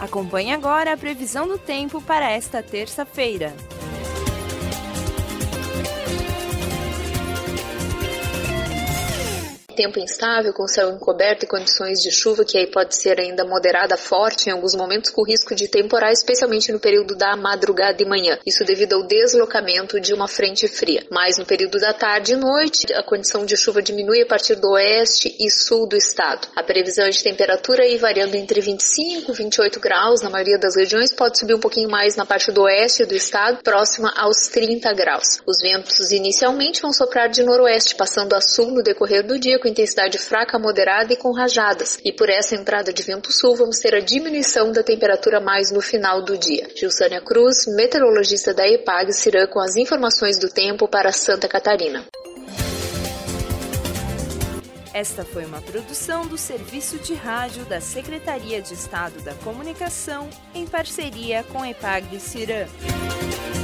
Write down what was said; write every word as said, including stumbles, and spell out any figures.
Acompanhe agora a previsão do tempo para esta terça-feira. Tempo instável, com céu encoberto e condições de chuva que aí pode ser ainda moderada, forte em alguns momentos, com risco de temporais, especialmente no período da madrugada e manhã. Isso devido ao deslocamento de uma frente fria. Mas no período da tarde e noite, a condição de chuva diminui a partir do oeste e sul do estado. A previsão é de temperatura aí variando entre vinte e cinco e vinte e oito graus na maioria das regiões, pode subir um pouquinho mais na parte do oeste do estado, próxima aos trinta graus. Os ventos inicialmente vão soprar de noroeste, passando a sul no decorrer do dia, com intensidade fraca a moderada e com rajadas. E por essa entrada de vento sul, vamos ter a diminuição da temperatura mais no final do dia. Gilsânia Cruz, meteorologista da EPAG-CIRAM, com as informações do tempo para Santa Catarina. Esta foi uma produção do Serviço de Rádio da Secretaria de Estado da Comunicação, em parceria com a EPAG-CIRAM.